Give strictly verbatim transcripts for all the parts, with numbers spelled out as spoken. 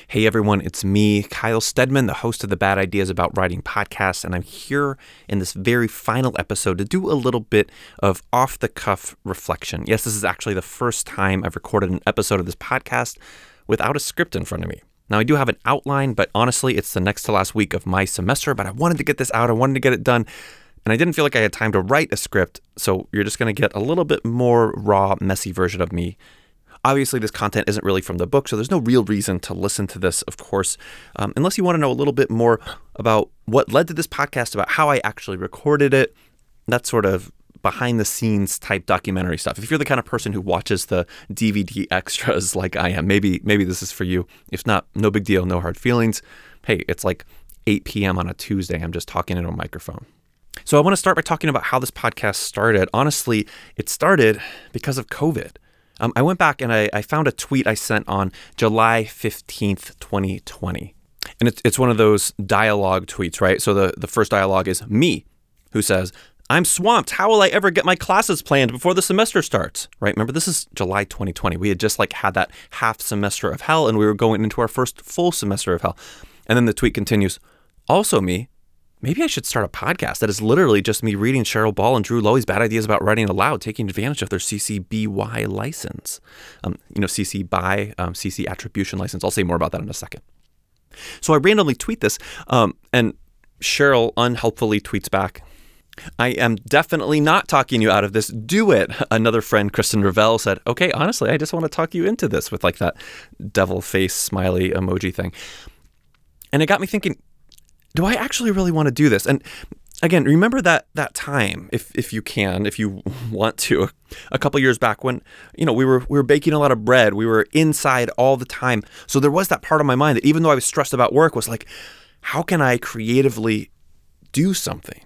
Hey everyone, it's me, Kyle Stedman, the host of the Bad Ideas About Writing podcast, and I'm here in this very final episode to do a little bit of off-the-cuff reflection. Yes, this is actually the first time I've recorded an episode of this podcast without a script in front of me. Now, I do have an outline, but honestly, it's the next to last week of my semester, but I wanted to get this out, I wanted to get it done, and I didn't feel like I had time to write a script, so you're just going to get a little bit more raw, messy version of me. Obviously, this content isn't really from the book, so there's no real reason to listen to this, of course, um, unless you want to know a little bit more about what led to this podcast, about how I actually recorded it, that sort of behind-the-scenes type documentary stuff. If you're the kind of person who watches the D V D extras like I am, maybe maybe this is for you. If not, no big deal, no hard feelings. Hey, it's like eight p.m. on a Tuesday. I'm just talking into a microphone. So I want to start by talking about how this podcast started. Honestly, it started because of COVID. Um, I went back and I, I found a tweet I sent on July fifteenth, twenty twenty. And it's it's one of those dialogue tweets, right? So the, the first dialogue is me, who says, "I'm swamped. How will I ever get my classes planned before the semester starts?" Right? Remember, this is July twenty twenty. We had just like had that half semester of hell and we were going into our first full semester of hell. And then the tweet continues, "Also me. Maybe I should start a podcast that is literally just me reading Cheryl Ball and Drew Loewy's Bad Ideas About Writing Aloud, taking advantage of their C C B Y license. Um, you know, C C B Y, um, C C attribution license. I'll say more about that in a second." So I randomly tweet this, um, and Cheryl unhelpfully tweets back, "I am definitely not talking you out of this. Do it." Another friend, Kristen Ravel, said, "Okay, honestly, I just want to talk you into this," with like that devil face smiley emoji thing. And it got me thinking, do I actually really want to do this? And again, remember that that time, if if you can, if you want to, a couple years back when, you know, we were we were baking a lot of bread, we were inside all the time. So there was that part of my mind that even though I was stressed about work, was like, how can I creatively do something?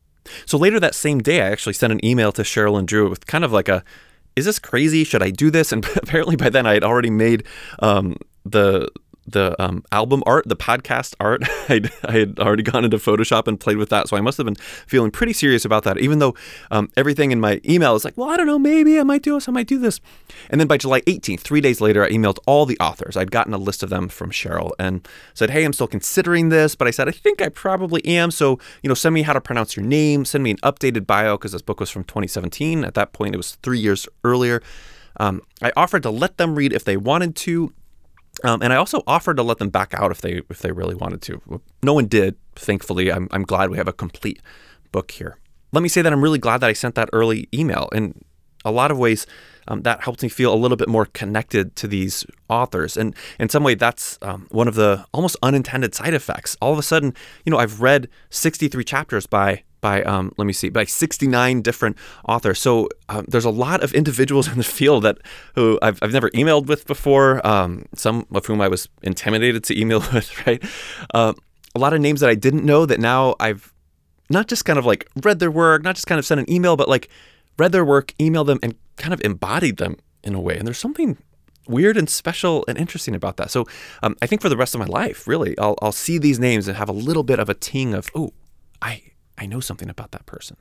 So later that same day, I actually sent an email to Cheryl and Drew with kind of like a, is this crazy? Should I do this? And apparently by then I had already made um, the the um, album art, the podcast art. I'd, I had already gone into Photoshop and played with that. So I must have been feeling pretty serious about that, even though um, everything in my email is like, well, I don't know, maybe I might do this, I might do this. And then by July eighteenth, three days later, I emailed all the authors. I'd gotten a list of them from Cheryl and said, hey, I'm still considering this, but I said, I think I probably am. So, you know, send me how to pronounce your name, send me an updated bio, because this book was from twenty seventeen. At that point, it was three years earlier. Um, I offered to let them read if they wanted to. Um, and I also offered to let them back out if they if they really wanted to. No one did, thankfully. I'm I'm glad we have a complete book here. Let me say that I'm really glad that I sent that early email. In a lot of ways, um, that helped me feel a little bit more connected to these authors. And in some way, that's um, one of the almost unintended side effects. All of a sudden, you know, I've read sixty-three chapters by by um, let me see, by sixty-nine different authors. So um, there's a lot of individuals in the field that who I've I've never emailed with before. Um, some of whom I was intimidated to email with. Right, uh, a lot of names that I didn't know that now I've not just kind of like read their work, not just kind of sent an email, but like read their work, emailed them, and kind of embodied them in a way. And there's something weird and special and interesting about that. So um, I think for the rest of my life, really, I'll I'll see these names and have a little bit of a ting of, oh, I. I know something about that person.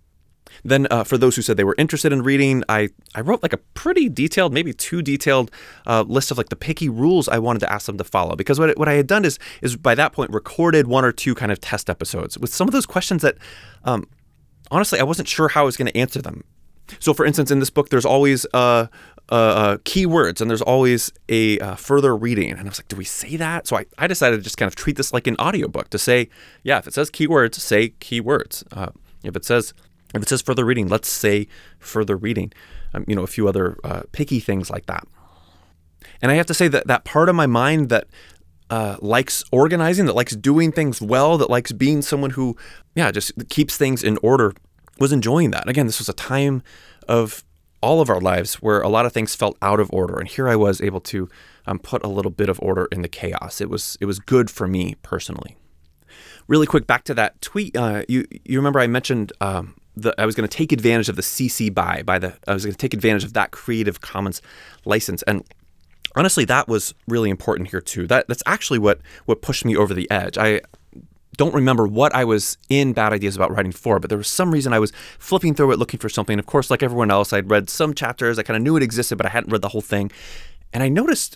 Then uh, for those who said they were interested in reading, I, I wrote like a pretty detailed, maybe too detailed uh, list of like the picky rules I wanted to ask them to follow. Because what, what I had done is, is by that point recorded one or two kind of test episodes with some of those questions that, um, honestly, I wasn't sure how I was going to answer them. So for instance, in this book, there's always uh, uh, uh, keywords and there's always a uh, further reading. And I was like, do we say that? So I, I decided to just kind of treat this like an audiobook to say, yeah, if it says keywords, say keywords. Uh, if it says if it says further reading, let's say further reading. Um, you know, a few other uh, picky things like that. And I have to say that that part of my mind that uh, likes organizing, that likes doing things well, that likes being someone who, yeah, just keeps things in order, was enjoying that. Again, this was a time of all of our lives where a lot of things felt out of order. And here I was able to um, put a little bit of order in the chaos. It was it was good for me personally. Really quick, back to that tweet. Uh, you you remember I mentioned um, the, I was going to take advantage of the C C B Y, by the I was going to take advantage of that Creative Commons license. And honestly, that was really important here too. That that's actually what what pushed me over the edge. I don't remember what I was in Bad Ideas About Writing for, but there was some reason I was flipping through it looking for something. Of course, like everyone else, I'd read some chapters. I kind of knew it existed, but I hadn't read the whole thing. And I noticed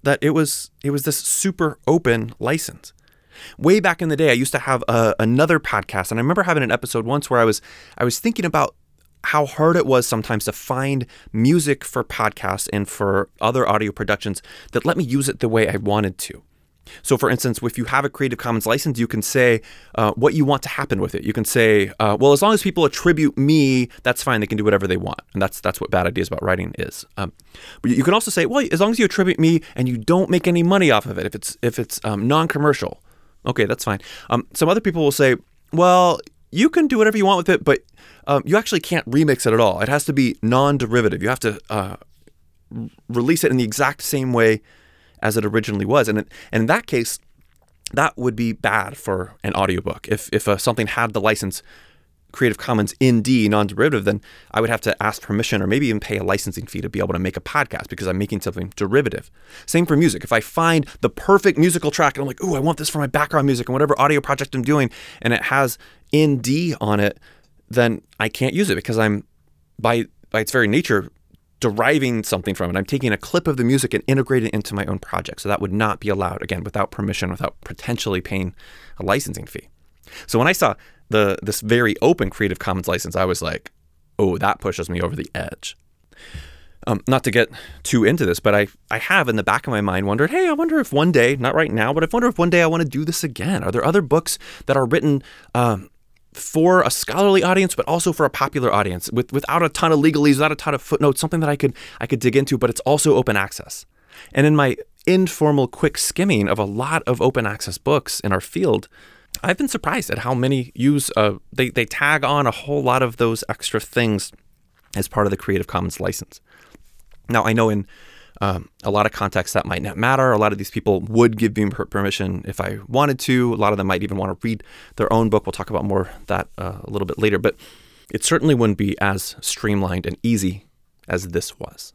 that it was it was this super open license. Way back in the day, I used to have a, another podcast, and I remember having an episode once where I was I was thinking about how hard it was sometimes to find music for podcasts and for other audio productions that let me use it the way I wanted to. So for instance, if you have a Creative Commons license, you can say uh, what you want to happen with it. You can say, uh, well, as long as people attribute me, that's fine. They can do whatever they want. And that's that's what Bad Ideas About Writing is. Um, but you can also say, well, as long as you attribute me and you don't make any money off of it, if it's if it's um, non-commercial, okay, that's fine. Um, some other people will say, well, you can do whatever you want with it, but um, you actually can't remix it at all. It has to be non-derivative. You have to uh, r- release it in the exact same way as it originally was. And, it, and in that case, that would be bad for an audiobook. If if uh, something had the license Creative Commons N D, non-derivative, then I would have to ask permission or maybe even pay a licensing fee to be able to make a podcast because I'm making something derivative. Same for music. If I find the perfect musical track and I'm like, ooh, I want this for my background music and whatever audio project I'm doing, and it has N D on it, then I can't use it because I'm, by by its very nature, deriving something from it. I'm taking a clip of the music and integrating it into my own project. So that would not be allowed, again, without permission, without potentially paying a licensing fee. So when I saw the this very open Creative Commons license, I was like, oh, that pushes me over the edge. Um, not to get too into this, but I, I have in the back of my mind wondered, hey, I wonder if one day, not right now, but I wonder if one day I want to do this again. Are there other books that are written um, for a scholarly audience, but also for a popular audience with, without a ton of legalese, without a ton of footnotes, something that I could I could dig into, but it's also open access. And in my informal, quick skimming of a lot of open access books in our field, I've been surprised at how many use, uh, they, they tag on a whole lot of those extra things as part of the Creative Commons license. Now, I know in um, a lot of contexts that might not matter. A lot of these people would give me permission if I wanted to. A lot of them might even want to read their own book. We'll talk about more of that uh, a little bit later. But it certainly wouldn't be as streamlined and easy as this was.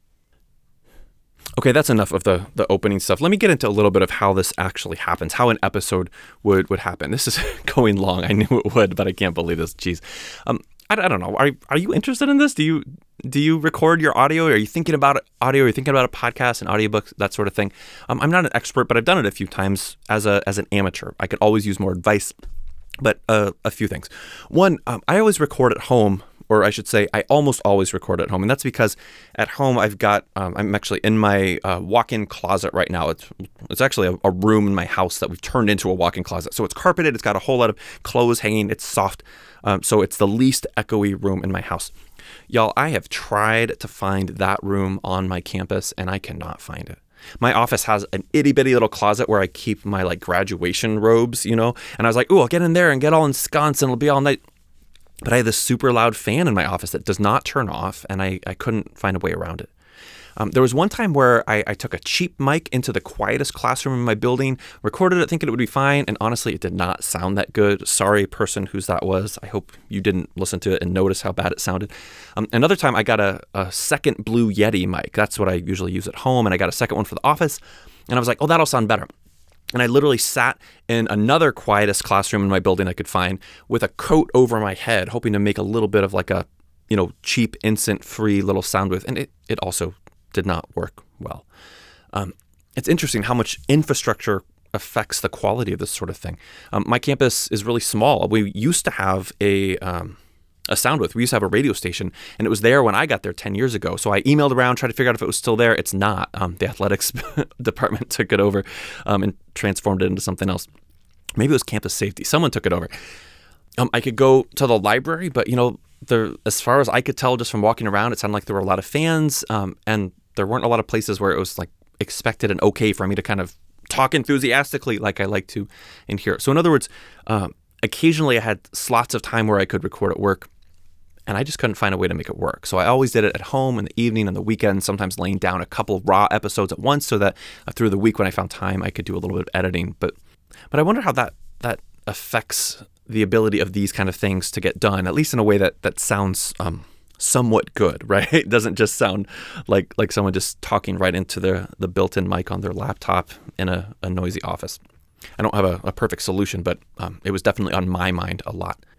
Okay, that's enough of the, the opening stuff. Let me get into a little bit of how this actually happens, how an episode would, would happen. This is going long. I knew it would, but I can't believe this. Jeez. Um, I, I don't know. Are are you interested in this? Do you do you record your audio? Are you thinking about audio? Are you thinking about a podcast, an audiobook, that sort of thing? Um, I'm not an expert, but I've done it a few times as a as an amateur. I could always use more advice, but uh, a few things. One, um, I always record at home. Or I should say, I almost always record at home. And that's because at home, I've got, um, I'm actually in my uh, walk-in closet right now. It's it's actually a, a room in my house that we've turned into a walk-in closet. So it's carpeted. It's got a whole lot of clothes hanging. It's soft. Um, so it's the least echoey room in my house. Y'all, I have tried to find that room on my campus, and I cannot find it. My office has an itty-bitty little closet where I keep my like graduation robes, you know? And I was like, ooh, I'll get in there and get all ensconced and it'll be all night. But I have this super loud fan in my office that does not turn off, and I, I couldn't find a way around it. Um, there was one time where I, I took a cheap mic into the quietest classroom in my building, recorded it thinking it would be fine, and honestly, it did not sound that good. Sorry, person whose that was. I hope you didn't listen to it and notice how bad it sounded. Um, another time, I got a, a second Blue Yeti mic. That's what I usually use at home, and I got a second one for the office, and I was like, oh, that'll sound better. And I literally sat in another quietest classroom in my building I could find with a coat over my head, hoping to make a little bit of like a, you know, cheap, instant-free little sound with. And it, it also did not work well. Um, it's interesting how much infrastructure affects the quality of this sort of thing. Um, my campus is really small. We used to have a... Um, a sound booth. We used to have a radio station, and it was there when I got there ten years ago. So I emailed around, tried to figure out if it was still there. It's not. Um, the athletics department took it over um, and transformed it into something else. Maybe it was campus safety. Someone took it over. Um, I could go to the library, but you know, there, as far as I could tell just from walking around, it sounded like there were a lot of fans, um, and there weren't a lot of places where it was like expected and okay for me to kind of talk enthusiastically like I like to in here. So in other words, um, occasionally I had slots of time where I could record at work, and I just couldn't find a way to make it work. So I always did it at home in the evening and the weekend, sometimes laying down a couple raw episodes at once so that uh, through the week when I found time, I could do a little bit of editing. But but I wonder how that that affects the ability of these kind of things to get done, at least in a way that that sounds um, somewhat good, right? It doesn't just sound like like someone just talking right into the, the built-in mic on their laptop in a, a noisy office. I don't have a, a perfect solution, but um, it was definitely on my mind a lot.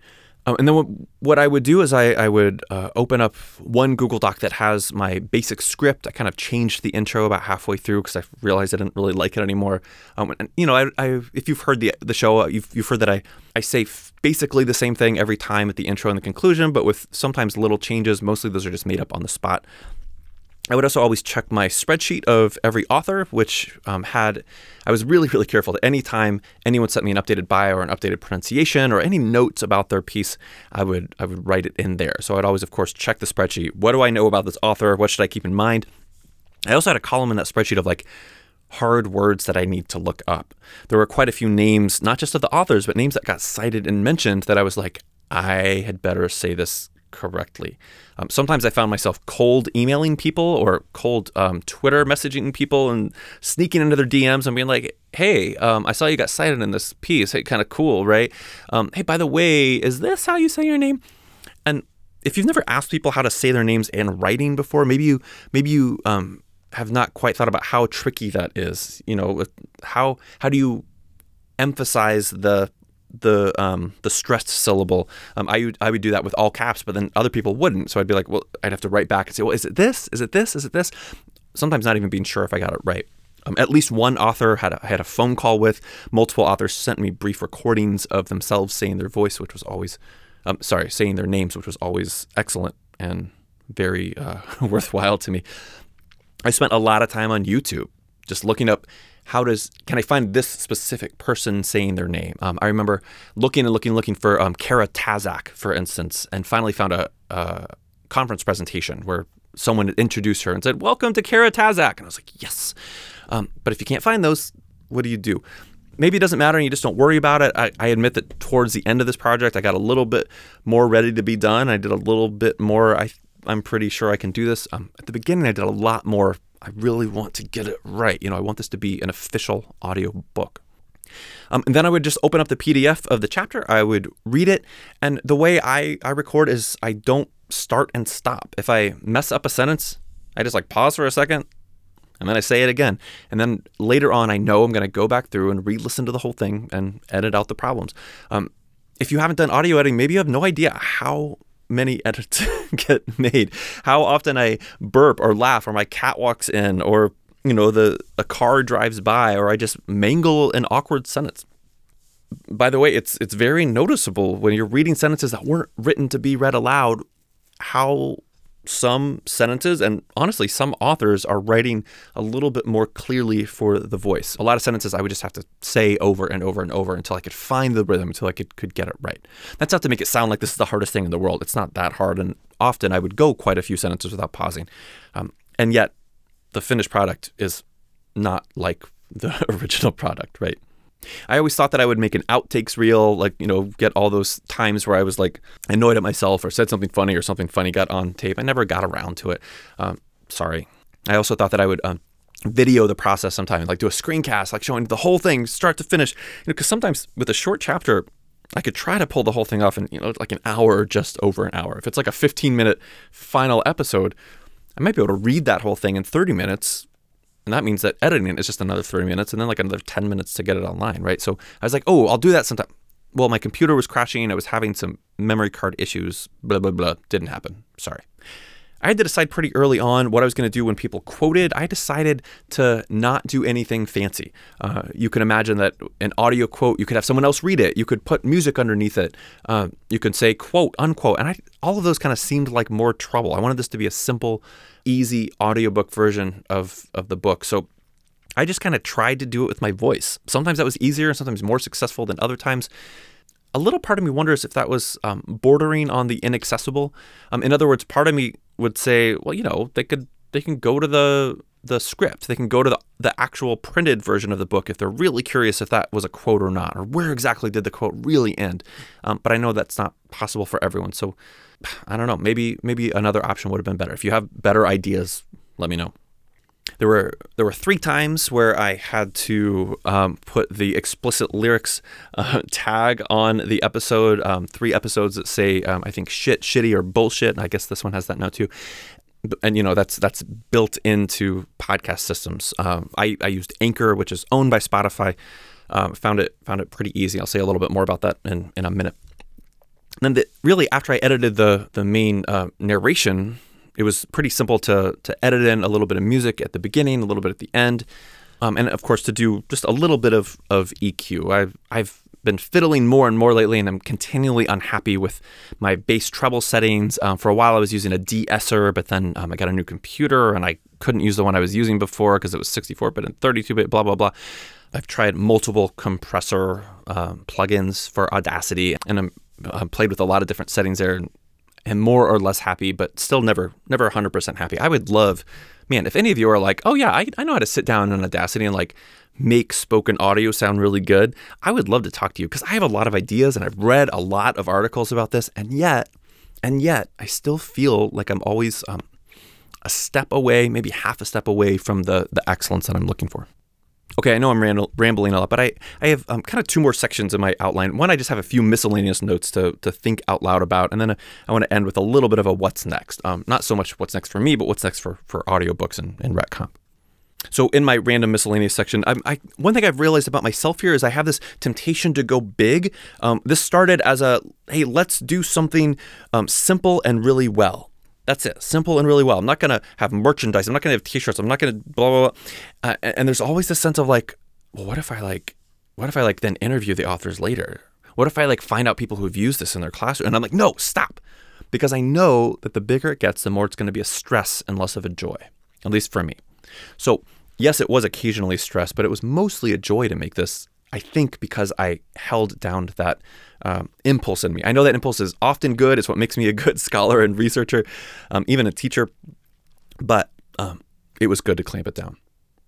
Um, and then what, what I would do is I, I would uh, open up one Google Doc that has my basic script. I kind of changed the intro about halfway through because I realized I didn't really like it anymore. Um, and you know, I, I if you've heard the the show, you've you've heard that I I say f- basically the same thing every time at the intro and the conclusion, but with sometimes little changes. Mostly those are just made up on the spot. I would also always check my spreadsheet of every author, which um, had, I was really, really careful that any time anyone sent me an updated bio or an updated pronunciation or any notes about their piece, I would I would write it in there. So I'd always, of course, check the spreadsheet. What do I know about this author? What should I keep in mind? I also had a column in that spreadsheet of like hard words that I need to look up. There were quite a few names, not just of the authors, but names that got cited and mentioned that I was like, I had better say this correctly. Um, sometimes I found myself cold emailing people or cold um, Twitter messaging people and sneaking into their D Ms and being like, hey, um, I saw you got cited in this piece. Hey, kind of cool, right? Um, hey, by the way, is this how you say your name? And if you've never asked people how to say their names in writing before, maybe you maybe you um, have not quite thought about how tricky that is. You know, how how do you emphasize the the um the stressed syllable? um I would I would do that with all caps, but then other people wouldn't, so I'd be like, well, I'd have to write back and say, well, is it this is it this is it this sometimes not even being sure if I got it right. Um, at least one author had a, had a phone call with. Multiple authors sent me brief recordings of themselves saying their voice, which was always um sorry saying their names, which was always excellent and very uh, worthwhile to me. I spent a lot of time on YouTube just looking up, how does, can I find this specific person saying their name? Um, I remember looking and looking, looking for um, Kara Tazak, for instance, and finally found a, a conference presentation where someone introduced her and said, welcome to Kara Tazak. And I was like, yes. Um, but if you can't find those, what do you do? Maybe it doesn't matter and you just don't worry about it. I, I admit that towards the end of this project, I got a little bit more ready to be done. I did a little bit more. I, I'm pretty sure I can do this. Um, at the beginning, I did a lot more. I really want to get it right. You know, I want this to be an official audio book. Um, and then I would just open up the P D F of the chapter. I would read it. And the way I, I record is I don't start and stop. If I mess up a sentence, I just like pause for a second and then I say it again. And then later on, I know I'm going to go back through and re-listen to the whole thing and edit out the problems. Um, if you haven't done audio editing, maybe you have no idea how many edits get made, how often I burp or laugh or my cat walks in or, you know, the a car drives by or I just mangle an awkward sentence. By the way, it's it's very noticeable when you're reading sentences that weren't written to be read aloud, how some sentences and honestly some authors are writing a little bit more clearly for the voice. A lot of sentences I would just have to say over and over and over until I could find the rhythm, until I could, could get it right. That's not to make it sound like this is the hardest thing in the world. It's not that hard, and often I would go quite a few sentences without pausing. Um, and yet the finished product is not like the original product, right? I always thought that I would make an outtakes reel, like, you know, get all those times where I was like annoyed at myself or said something funny or something funny got on tape. I never got around to it. Um, sorry. I also thought that I would um, video the process sometime, like do a screencast, like showing the whole thing start to finish. You know, because sometimes with a short chapter, I could try to pull the whole thing off in, you know, like an hour or just over an hour. If it's like a fifteen minute final episode, I might be able to read that whole thing in thirty minutes. And that means that editing is just another thirty minutes and then like another ten minutes to get it online, right? So I was like, oh, I'll do that sometime. Well, my computer was crashing. I was having some memory card issues, blah, blah, blah. Didn't happen. Sorry. I had to decide pretty early on what I was going to do when people quoted. I decided to not do anything fancy. Uh, you can imagine that an audio quote, you could have someone else read it. You could put music underneath it. Uh, you could say quote, unquote. And I, all of those kind of seemed like more trouble. I wanted this to be a simple, easy audiobook version of, of the book. So I just kind of tried to do it with my voice. Sometimes that was easier, sometimes more successful than other times. A little part of me wonders if that was um, bordering on the inaccessible. Um, in other words, part of me would say, well, you know, they could they can go to the the script. They can go to the, the actual printed version of the book if they're really curious if that was a quote or not, or where exactly did the quote really end. Um, but I know that's not possible for everyone. So I don't know. Maybe maybe another option would have been better. If you have better ideas, let me know. There were there were three times where I had to um, put the explicit lyrics uh, tag on the episode. Um, three episodes that say, um, I think, shit, shitty, or bullshit. And I guess this one has that now too. And, you know, that's that's built into podcast systems. Um, I, I used Anchor, which is owned by Spotify. Um, found it found it pretty easy. I'll say a little bit more about that in, in a minute. And then the, really, after I edited the the main uh, narration, it was pretty simple to to edit in a little bit of music at the beginning, a little bit at the end, um, and of course to do just a little bit of of E Q. I've I've been fiddling more and more lately, and I'm continually unhappy with my bass treble settings. Um, for a while, I was using a de-esser, but then um, I got a new computer, and I couldn't use the one I was using before because it was sixty-four bit and thirty-two bit, blah, blah, blah. I've tried multiple compressor um, plugins for Audacity, and I'm uh, played with a lot of different settings there, and am more or less happy, but still never never one hundred percent happy. I would love, man, if any of you are like, oh yeah, I, I know how to sit down in Audacity and like make spoken audio sound really good, I would love to talk to you because I have a lot of ideas and I've read a lot of articles about this, and yet, and yet I still feel like I'm always um, a step away, maybe half a step away from the the excellence that I'm looking for. Okay, I know I'm rambl- rambling a lot, but I, I have um, kind of two more sections in my outline. One, I just have a few miscellaneous notes to to think out loud about, and then I want to end with a little bit of a what's next. Um, not so much what's next for me, but what's next for, for audiobooks and, and Rhett Comp. So in my random miscellaneous section, I, I, one thing I've realized about myself here is I have this temptation to go big. Um, this started as a, hey, let's do something um, simple and really well. That's it. Simple and really well. I'm not going to have merchandise. I'm not going to have t-shirts. I'm not going to blah, blah, blah. Uh, and, and there's always this sense of like, well, what if I like, what if I like then interview the authors later? What if I like find out people who've used this in their classroom? And I'm like, no, stop. Because I know that the bigger it gets, the more it's going to be a stress and less of a joy, at least for me. So yes, it was occasionally stress, but it was mostly a joy to make this, I think, because I held down that um, impulse in me. I know that impulse is often good. It's what makes me a good scholar and researcher, um, even a teacher, but um, it was good to clamp it down.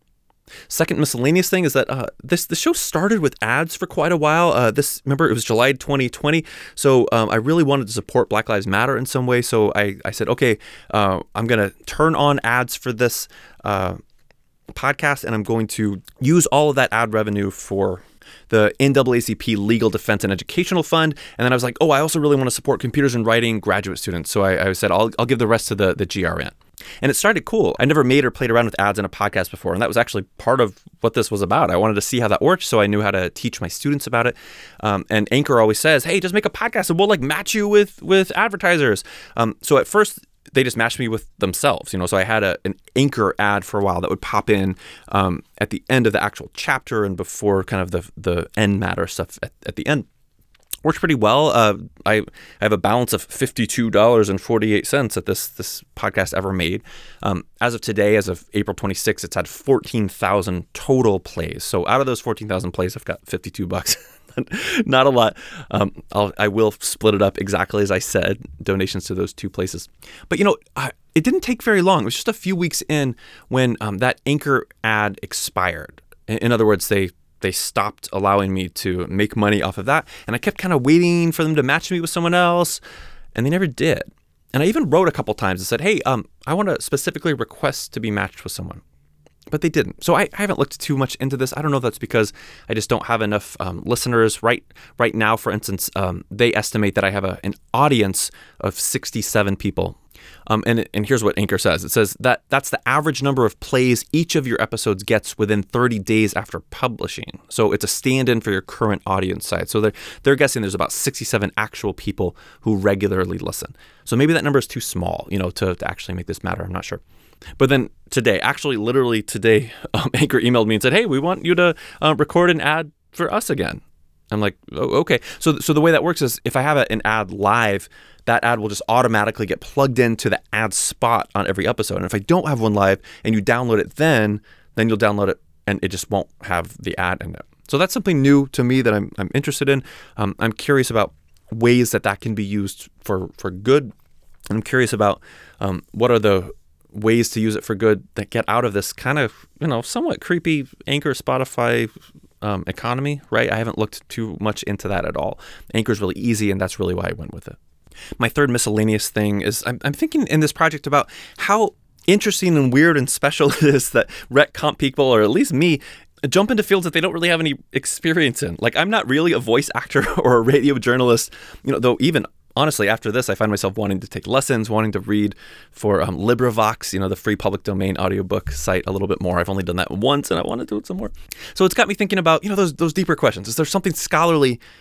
Second miscellaneous thing is that uh, this the show started with ads for quite a while. Uh, this remember, it was July twenty twenty, so um, I really wanted to support Black Lives Matter in some way, so I, I said, okay, uh, I'm going to turn on ads for this uh podcast, and I'm going to use all of that ad revenue for the N double A C P Legal Defense and Educational Fund. And then I was like, oh, I also really want to support computers and writing graduate students. So I, I said, I'll, I'll give the rest to the, the G R N. And it started cool. I never made or played around with ads in a podcast before. And that was actually part of what this was about. I wanted to see how that worked, so I knew how to teach my students about it. Um, and Anchor always says, hey, just make a podcast and we'll like match you with, with advertisers. Um, so at first, they just matched me with themselves, you know. So I had a, an Anchor ad for a while that would pop in um, at the end of the actual chapter and before kind of the the end matter stuff at, at the end. Works pretty well. Uh, I, I have a balance of fifty-two dollars and forty-eight cents that this this podcast ever made. Um, as of today, as of April twenty-sixth, it's had fourteen thousand total plays. So out of those fourteen thousand plays, I've got fifty-two bucks. Not a lot. Um, I'll, I will split it up exactly as I said, donations to those two places. But, you know, I, it didn't take very long. It was just a few weeks in when um, that Anchor ad expired. In, in other words, they they stopped allowing me to make money off of that. And I kept kind of waiting for them to match me with someone else, and they never did. And I even wrote a couple times and said, hey, um, I want to specifically request to be matched with someone. But they didn't. So I, I haven't looked too much into this. I don't know if that's because I just don't have enough um, listeners. Right right now, for instance, um, they estimate that I have a, an audience of sixty-seven people. Um, and, and here's what Anchor says. It says that that's the average number of plays each of your episodes gets within thirty days after publishing. So it's a stand-in for your current audience size. So they're, they're guessing there's about sixty-seven actual people who regularly listen. So maybe that number is too small, you know, to, to actually make this matter. I'm not sure. But then today, actually literally today, um, Anchor emailed me and said, hey, we want you to uh, record an ad for us again. I'm like, oh, okay. So so the way that works is if I have a, an ad live, that ad will just automatically get plugged into the ad spot on every episode. And if I don't have one live and you download it then, then you'll download it and it just won't have the ad in it. So that's something new to me that I'm I'm interested in. Um, I'm curious about ways that that can be used for, for good. I'm curious about um, what are the ways to use it for good that get out of this kind of, you know, somewhat creepy Anchor, Spotify um, economy, right? I haven't looked too much into that at all. Anchor's really easy, and that's really why I went with it. My third miscellaneous thing is I'm, I'm thinking in this project about how interesting and weird and special it is that Rhett Comp people, or at least me, jump into fields that they don't really have any experience in. Like, I'm not really a voice actor or a radio journalist, you know, though even honestly, after this, I find myself wanting to take lessons, wanting to read for um, LibriVox, you know, the free public domain audiobook site, a little bit more. I've only done that once, and I want to do it some more. So it's got me thinking about, you know, those those deeper questions. Is there something scholarly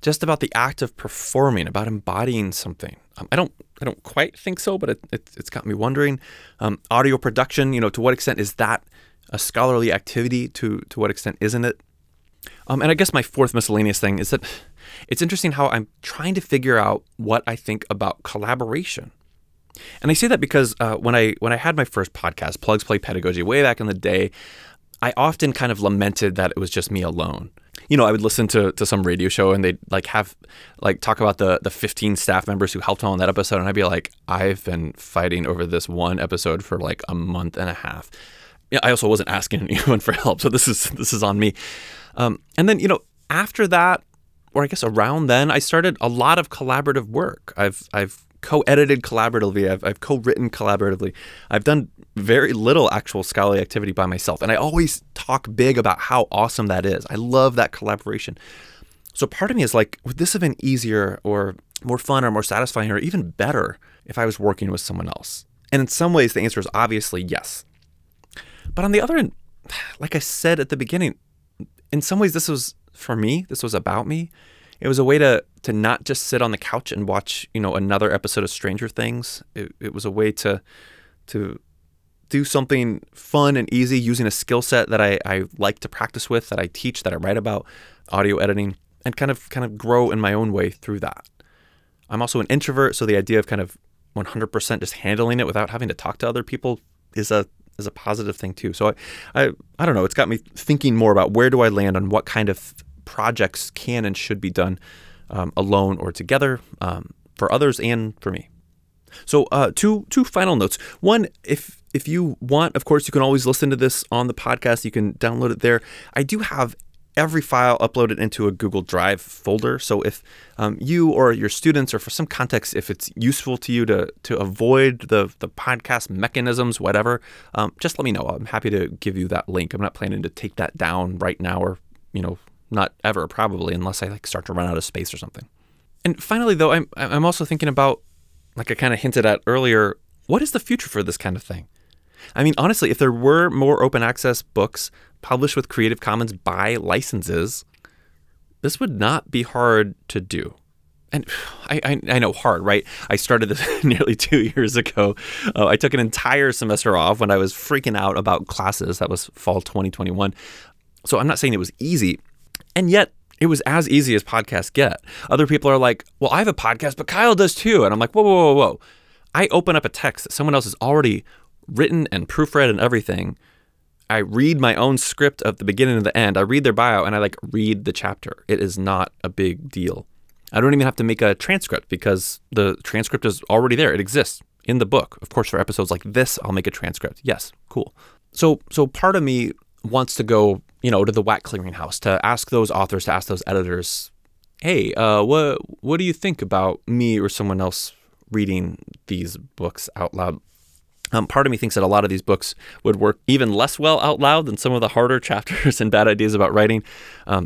just about the act of performing, about embodying something. Um, I don't I don't quite think so, but it, it, it's got me wondering. Um, audio production, you know, to what extent is that a scholarly activity? To, to what extent isn't it? Um, and I guess my fourth miscellaneous thing is that it's interesting how I'm trying to figure out what I think about collaboration. And I say that because uh, when I when I had my first podcast, Plugs Play Pedagogy, way back in the day, I often kind of lamented that it was just me alone. You know, I would listen to, to some radio show and they'd like have like talk about the the fifteen staff members who helped on that episode. And I'd be like, I've been fighting over this one episode for like a month and a half. Yeah, I also wasn't asking anyone for help. So this is this is on me. Um, and then, you know, after that, or I guess around then, I started a lot of collaborative work. I've I've co-edited collaboratively. I've, I've co-written collaboratively. I've done very little actual scholarly activity by myself. And I always talk big about how awesome that is. I love that collaboration. So part of me is like, would this have been easier or more fun or more satisfying or even better if I was working with someone else? And in some ways, the answer is obviously yes. But on the other end, like I said at the beginning, in some ways, this was for me, this was about me. It was a way to to not just sit on the couch and watch, you know, another episode of Stranger Things. It, it was a way to to do something fun and easy using a skill set that I, I like to practice with, that I teach, that I write about, audio editing, and kind of kind of grow in my own way through that. I'm also an introvert, so the idea of kind of one hundred percent just handling it without having to talk to other people is a is a positive thing too. So I, I I don't know. It's got me thinking more about where do I land on what kind of projects can and should be done um, alone or together um, for others and for me. So uh, two two final notes. One, if if you want, of course, you can always listen to this on the podcast. You can download it there. I do have every file uploaded into a Google Drive folder. So if um, you or your students, or for some context, if it's useful to you to to avoid the the podcast mechanisms, whatever, um, just let me know. I'm happy to give you that link. I'm not planning to take that down right now, or you know, not ever probably, unless I like start to run out of space or something. And finally, though, I'm I'm also thinking about, like I kind of hinted at earlier, what is the future for this kind of thing? I mean, honestly, if there were more open access books published with Creative Commons by licenses, this would not be hard to do. And I, I, I know hard, right? I started this nearly two years ago. Uh, I took an entire semester off when I was freaking out about classes. That was fall twenty twenty-one. So I'm not saying it was easy. And yet, it was as easy as podcasts get. Other people are like, well, I have a podcast, but Kyle does too. And I'm like, whoa, whoa, whoa, whoa. I open up a text that someone else has already written and proofread and everything. I read my own script of the beginning and the end. I read their bio and I like read the chapter. It is not a big deal. I don't even have to make a transcript because the transcript is already there. It exists in the book. Of course, for episodes like this, I'll make a transcript. Yes, cool. So, so part of me wants to go, you know, to the W A C Clearinghouse to ask those authors, to ask those editors, hey, uh, what what do you think about me or someone else reading these books out loud? Um, part of me thinks that a lot of these books would work even less well out loud than some of the harder chapters and Bad Ideas About Writing. Um,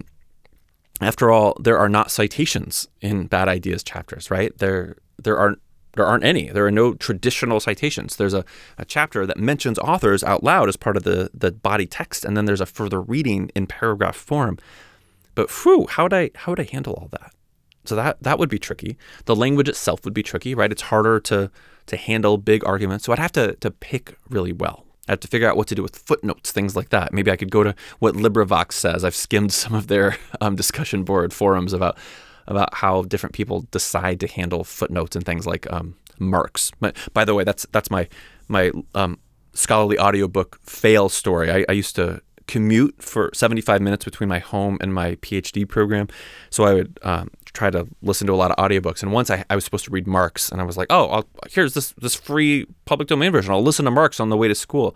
after all, there are not citations in Bad Ideas chapters, right? There there aren't there aren't any. There are no traditional citations. There's a, a chapter that mentions authors out loud as part of the, the body text, and then there's a further reading in paragraph form. But whew, how would I how would I handle all that? So that that would be tricky. The language itself would be tricky, right? It's harder to to handle big arguments. So I'd have to to pick really well. I have to figure out what to do with footnotes, things like that. Maybe I could go to what LibriVox says. I've skimmed some of their um, discussion board forums about about how different people decide to handle footnotes and things like um, marks. But, by the way, that's that's my my um, scholarly audiobook fail story. I, I used to commute for seventy-five minutes between my home and my PhD program. So I would um, try to listen to a lot of audiobooks. And once I, I was supposed to read Marx, and I was like, oh, I'll, here's this this free public domain version. I'll listen to Marx on the way to school.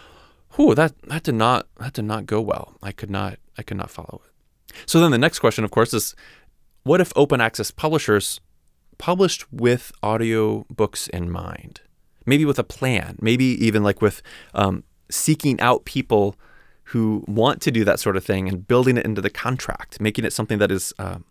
Whew, that that did not that did not go well. I could not I could not follow it. So then the next question, of course, is what if open access publishers published with audio books in mind? Maybe with a plan, maybe even like with um, seeking out people who want to do that sort of thing and building it into the contract, making it something that is um,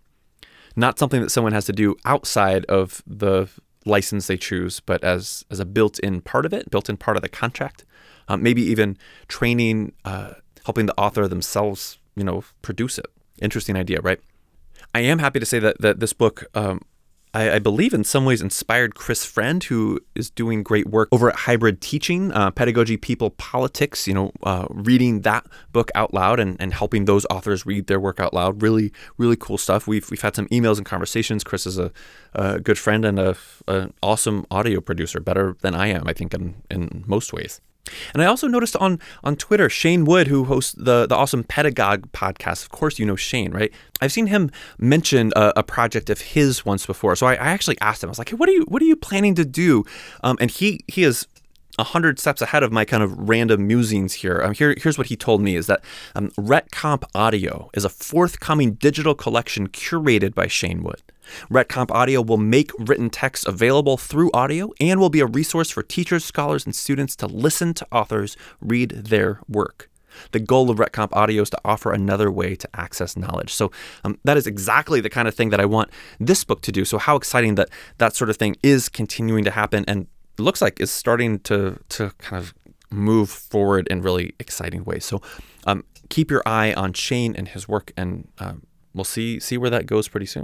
not something that someone has to do outside of the license they choose, but as as a built-in part of it, built-in part of the contract. Um, maybe even training, uh, helping the author themselves, you know, produce it. Interesting idea, right? I am happy to say that that this book, um, I, I believe in some ways inspired Chris Friend, who is doing great work over at Hybrid Teaching, uh, Pedagogy, People, Politics, you know, uh, reading that book out loud and, and helping those authors read their work out loud. Really, really cool stuff. We've we've had some emails and conversations. Chris is a, a good friend and a, an awesome audio producer, better than I am, I think, in, in most ways. And I also noticed on on Twitter, Shane Wood, who hosts the, the awesome Pedagogue podcast. Of course, you know Shane, right? I've seen him mention a, a project of his once before. So I, I actually asked him, I was like, hey, what are you what are you planning to do? Um, and he he is a hundred steps ahead of my kind of random musings here. Um, here here's what he told me is that um, RhettComp Audio is a forthcoming digital collection curated by Shane Wood. RhettComp Audio will make written text available through audio and will be a resource for teachers, scholars, and students to listen to authors read their work. The goal of RhettComp Audio is to offer another way to access knowledge. So um, that is exactly the kind of thing that I want this book to do. So how exciting that that sort of thing is continuing to happen and it looks like is starting to to kind of move forward in really exciting ways. So um, keep your eye on Shane and his work, and um, we'll see see where that goes pretty soon.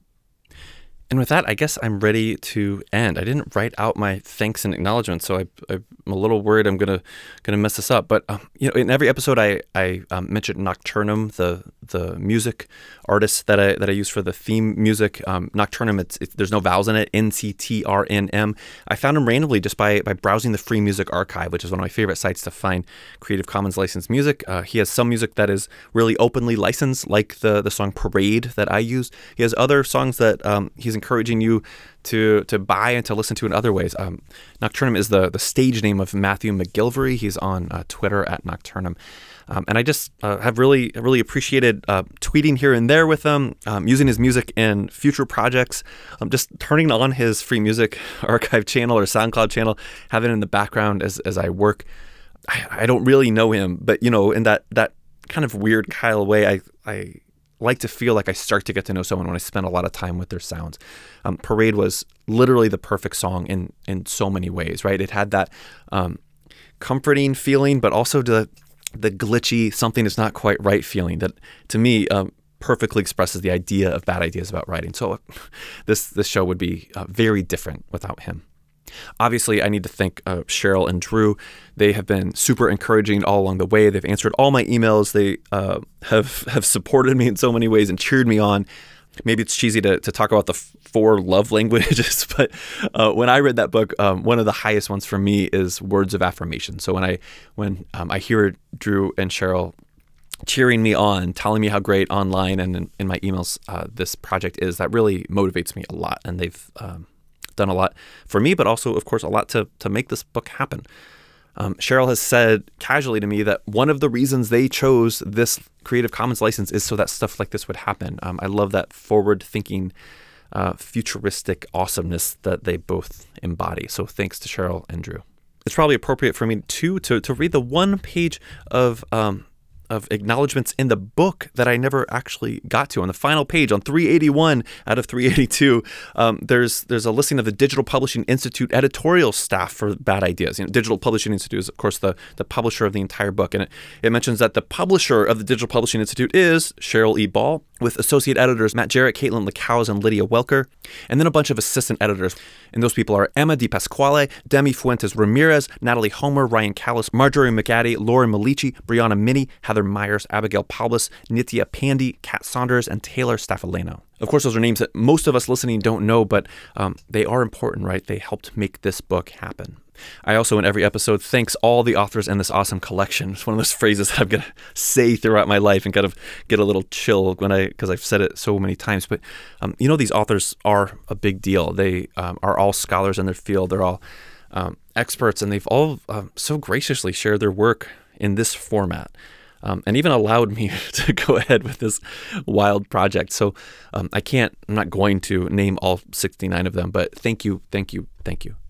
And with that, I guess I'm ready to end. I didn't write out my thanks and acknowledgments, so I, I'm a little worried I'm gonna gonna mess this up. But um, you know, in every episode, I I um, mentioned Nocturnum, the the music artist that I that I use for the theme music. Um, Nocturnum, it's, it's there's no vowels in it. N C T R N M. I found him randomly just by by browsing the Free Music Archive, which is one of my favorite sites to find Creative Commons licensed music. Uh, he has some music that is really openly licensed, like the the song Parade that I use. He has other songs that um, he's encouraging you to to buy and to listen to in other ways. Um, Nocturnum is the the stage name of Matthew McGilvery. He's on uh, Twitter at Nocturnum. Um, and I just uh, have really, really appreciated uh, tweeting here and there with him, um, using his music in future projects, um, just turning on his Free Music Archive channel or SoundCloud channel, having it in the background as as I work. I, I don't really know him, but, you know, in that that kind of weird Kyle way, I I like to feel like I start to get to know someone when I spend a lot of time with their sounds. Um, Parade was literally the perfect song in in so many ways, right? It had that um, comforting feeling, but also the the glitchy, something is not quite right feeling that, to me, um, perfectly expresses the idea of bad ideas about writing. So uh, this this show would be uh, very different without him. Obviously, I need to thank uh, Cheryl and Drew. They have been super encouraging all along the way. They've answered all my emails. They uh, have have supported me in so many ways and cheered me on. Maybe it's cheesy to, to talk about the four love languages, but uh, when I read that book, um, one of the highest ones for me is words of affirmation. So when I when um, I hear Drew and Cheryl cheering me on, telling me how great online and in, in my emails uh, this project is, that really motivates me a lot. And they've um, done a lot for me, but also, of course, a lot to to make this book happen. Um, Cheryl has said casually to me that one of the reasons they chose this Creative Commons license is so that stuff like this would happen. Um, I love that forward-thinking, uh, futuristic awesomeness that they both embody. So thanks to Cheryl and Drew. It's probably appropriate for me too to to read the one page of um, of acknowledgments in the book that I never actually got to. On the final page, on three eighty-one out of three eighty-two, um, there's there's a listing of the Digital Publishing Institute editorial staff for Bad Ideas. You know, Digital Publishing Institute is, of course, the, the publisher of the entire book. And it, it mentions that the publisher of the Digital Publishing Institute is Cheryl E. Ball, with associate editors Matt Jarrett, Caitlin LeCows, and Lydia Welker, and then a bunch of assistant editors. And those people are Emma DiPasquale, Demi Fuentes Ramirez, Natalie Homer, Ryan Callis, Marjorie McGaddy, Lauren Malici, Brianna Minnie, Heather Myers, Abigail Paulus, Nitya Pandy, Kat Saunders, and Taylor Staffaleno. Of course, those are names that most of us listening don't know, but um, they are important, right? They helped make this book happen. I also, in every episode, thanks all the authors in this awesome collection. It's one of those phrases that I'm going to say throughout my life and kind of get a little chill when I, because I've said it so many times. But, um, you know, these authors are a big deal. They um, are all scholars in their field. They're all um, experts, and they've all um, so graciously shared their work in this format. Um, and even allowed me to go ahead with this wild project. So um, I can't, I'm not going to name all sixty-nine of them, but thank you, thank you, thank you.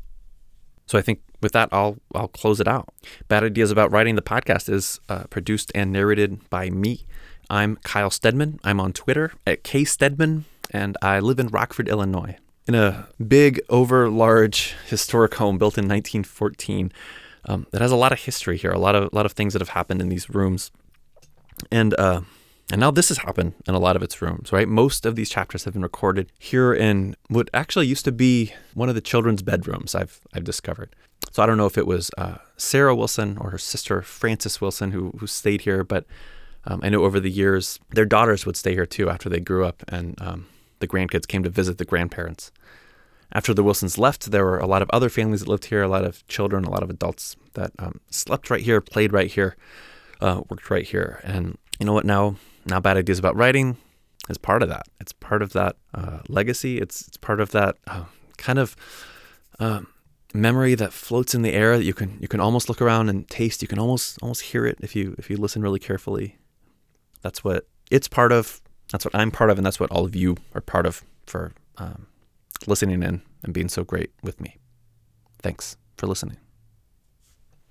So I think with that, I'll I'll close it out. Bad Ideas About Writing, the podcast, is uh, produced and narrated by me. I'm Kyle Stedman. I'm on Twitter at K Stedman, and I live in Rockford, Illinois, in a big, over large historic home built in nineteen fourteen. Um, that has a lot of history here, a lot of a lot of things that have happened in these rooms. And uh, And now this has happened in a lot of its rooms, right? Most of these chapters have been recorded here in what actually used to be one of the children's bedrooms, I've I've discovered. So I don't know if it was uh, Sarah Wilson or her sister Frances Wilson who who stayed here, but um, I know over the years their daughters would stay here too after they grew up, and um, the grandkids came to visit the grandparents. After the Wilsons left, there were a lot of other families that lived here, a lot of children, a lot of adults that um, slept right here, played right here, uh, worked right here. And you know what? Now, now Bad Ideas About Writing is part of that. It's part of that uh, legacy. It's it's part of that uh, kind of uh, memory that floats in the air that you can you can almost look around and taste. You can almost almost hear it if you if you listen really carefully. That's what it's part of. That's what I'm part of, and that's what all of you are part of for um, listening in and being so great with me. Thanks for listening.